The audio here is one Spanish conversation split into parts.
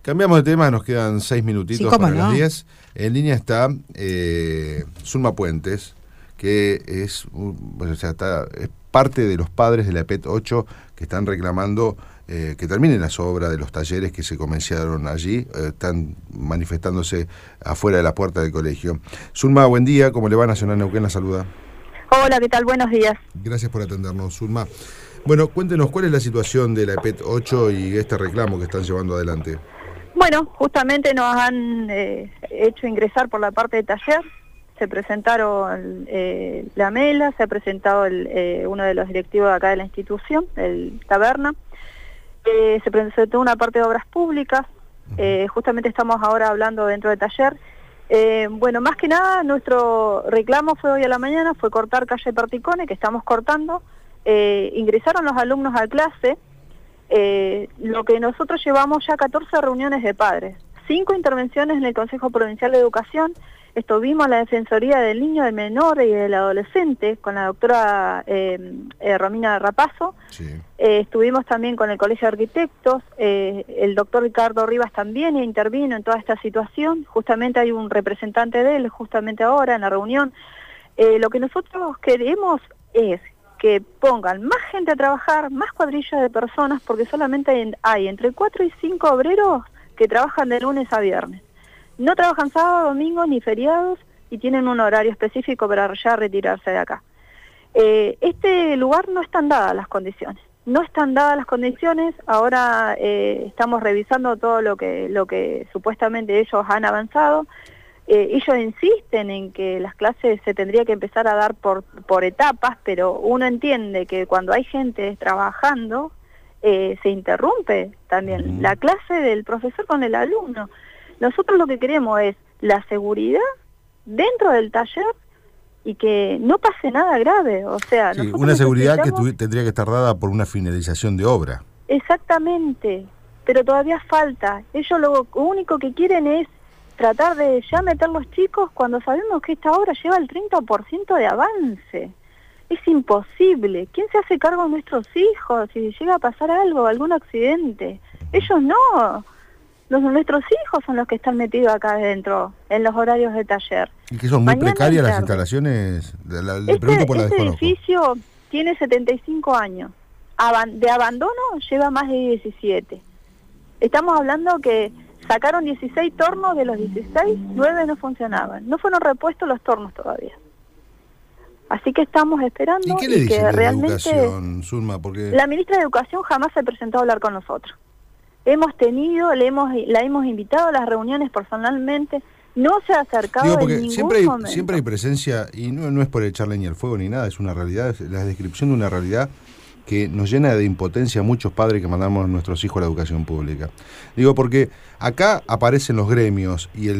Cambiamos de tema, nos quedan 6 minutitos para las 10. En línea está Zulma Puentes, que es parte de los padres de la EPET 8 que están reclamando que terminen las obras de los talleres que se comenzaron allí, están manifestándose afuera de la puerta del colegio. Zulma, buen día, ¿cómo le va? Nacional Neuquén la saluda. Hola, ¿qué tal? Buenos días. Gracias por atendernos, Zulma. Bueno, cuéntenos, ¿cuál es la situación de la EPET 8 y este reclamo que están llevando adelante? Bueno, justamente nos han hecho ingresar por la parte de taller. Se presentaron la MELA, se ha presentado uno de los directivos de acá de la institución, el Taberna. Se presentó una parte de obras públicas. Justamente estamos ahora hablando dentro de taller. Bueno, más que nada, nuestro reclamo fue hoy a la mañana, fue cortar calle Perticone, que estamos cortando. Ingresaron los alumnos a clase. Lo que nosotros llevamos ya 14 reuniones de padres, 5 intervenciones en el Consejo Provincial de Educación. Estuvimos en la Defensoría del Niño, del Menor y del Adolescente con la doctora Romina Rapazo. Sí. Estuvimos también con el Colegio de Arquitectos. El doctor Ricardo Rivas también intervino en toda esta situación. Justamente hay un representante de él justamente ahora en la reunión. Lo que nosotros queremos es que pongan más gente a trabajar, más cuadrillas de personas, porque solamente hay entre 4 y 5 obreros que trabajan de lunes a viernes. No trabajan sábado, domingo ni feriados y tienen un horario específico para ya retirarse de acá. Este lugar no están dadas las condiciones. No están dadas las condiciones. Ahora estamos revisando todo lo que supuestamente ellos han avanzado. Ellos insisten en que las clases se tendría que empezar a dar por etapas, pero uno entiende que cuando hay gente trabajando, se interrumpe también la clase del profesor con el alumno. Nosotros lo que queremos es la seguridad dentro del taller y que no pase nada grave. O sea, sí, una seguridad que tendría que estar dada por una finalización de obra. Exactamente, pero todavía falta. Ellos lo único que quieren es tratar de ya meter los chicos cuando sabemos que esta obra lleva el 30% de avance. Es imposible. ¿Quién se hace cargo de nuestros hijos si llega a pasar algo, algún accidente? Ellos no. Nuestros hijos son los que están metidos acá adentro, en los horarios de taller. ¿Y que son muy precarias las instalaciones? Le pregunto por la desconozco. Este edificio tiene 75 años. De abandono lleva más de 17. Estamos hablando que sacaron 16 tornos, de los 16, 9 no funcionaban. No fueron repuestos los tornos todavía. Así que estamos esperando. ¿Y qué le dicen de Educación, Zulma? Porque la ministra de Educación jamás se presentó a hablar con nosotros. Hemos tenido, la hemos invitado a las reuniones personalmente, no se ha acercado en ningún momento. Siempre hay presencia, y no es por echarle ni al fuego ni nada, es una realidad, es la descripción de una realidad que nos llena de impotencia a muchos padres que mandamos a nuestros hijos a la educación pública. Digo, porque acá aparecen los gremios y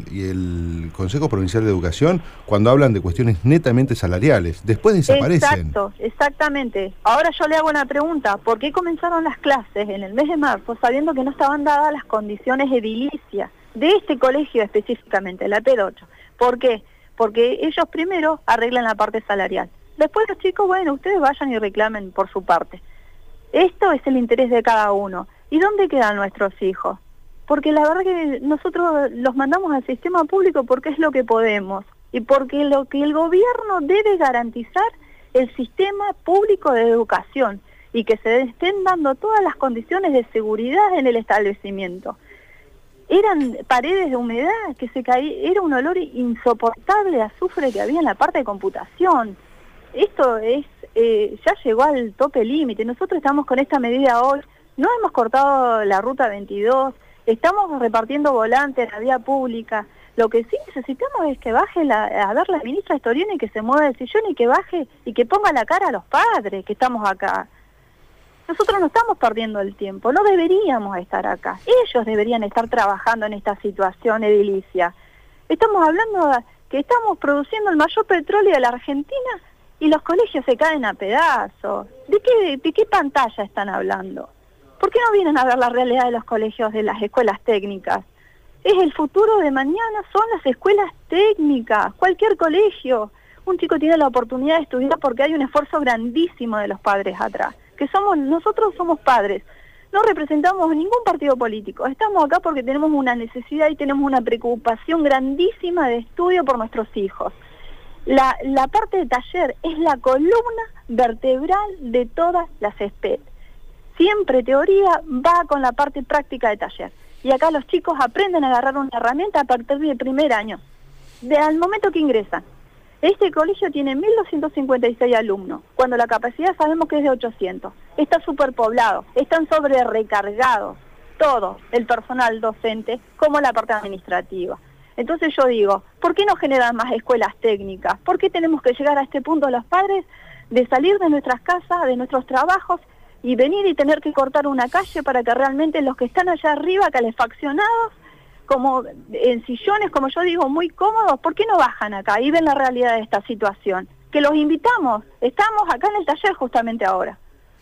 el Consejo Provincial de Educación cuando hablan de cuestiones netamente salariales, después desaparecen. Exacto, exactamente. Ahora yo le hago una pregunta, ¿por qué comenzaron las clases en el mes de marzo sabiendo que no estaban dadas las condiciones edilicias de este colegio específicamente, la EPET 8? ¿Por qué? Porque ellos primero arreglan la parte salarial. Después los chicos, bueno, ustedes vayan y reclamen por su parte. Esto es el interés de cada uno. ¿Y dónde quedan nuestros hijos? Porque la verdad que nosotros los mandamos al sistema público porque es lo que podemos. Y porque lo que el gobierno debe garantizar el sistema público de educación. Y que se estén dando todas las condiciones de seguridad en el establecimiento. Eran paredes de humedad que se caía, era un olor insoportable a azufre que había en la parte de computación. Esto es ya llegó al tope límite. Nosotros estamos con esta medida hoy, no hemos cortado la ruta 22, estamos repartiendo volantes en la vía pública. Lo que sí necesitamos es que baje a ver la ministra Storioni, que se mueva del sillón y que baje y que ponga la cara a los padres que estamos acá. Nosotros no estamos perdiendo el tiempo, no deberíamos estar acá. Ellos deberían estar trabajando en esta situación edilicia. Estamos hablando de que estamos produciendo el mayor petróleo de la Argentina y los colegios se caen a pedazos. ¿De qué pantalla están hablando? ¿Por qué no vienen a ver la realidad de los colegios, de las escuelas técnicas? Es el futuro de mañana, son las escuelas técnicas, cualquier colegio. Un chico tiene la oportunidad de estudiar porque hay un esfuerzo grandísimo de los padres atrás. Nosotros somos padres. no representamos ningún partido político. Estamos acá porque tenemos una necesidad y tenemos una preocupación grandísima de estudio por nuestros hijos. La parte de taller es la columna vertebral de todas las SPED. Siempre teoría va con la parte práctica de taller. Y acá los chicos aprenden a agarrar una herramienta a partir del primer año, al momento que ingresan. Este colegio tiene 1.256 alumnos, cuando la capacidad sabemos que es de 800. Está superpoblado, están sobre recargados, todo el personal docente como la parte administrativa. Entonces yo digo, ¿por qué no generan más escuelas técnicas? ¿Por qué tenemos que llegar a este punto los padres de salir de nuestras casas, de nuestros trabajos y venir y tener que cortar una calle para que realmente los que están allá arriba, calefaccionados, como en sillones, como yo digo, muy cómodos, ¿por qué no bajan acá y ven la realidad de esta situación? Que los invitamos, estamos acá en el taller justamente ahora.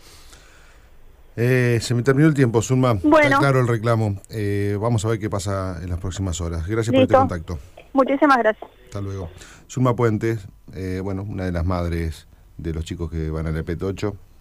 Se me terminó el tiempo, Zulma. Bueno. Está claro el reclamo. Vamos a ver qué pasa en las próximas horas. Gracias por este contacto. Muchísimas gracias. Hasta luego. Zulma Puentes, una de las madres de los chicos que van a la EPET 8.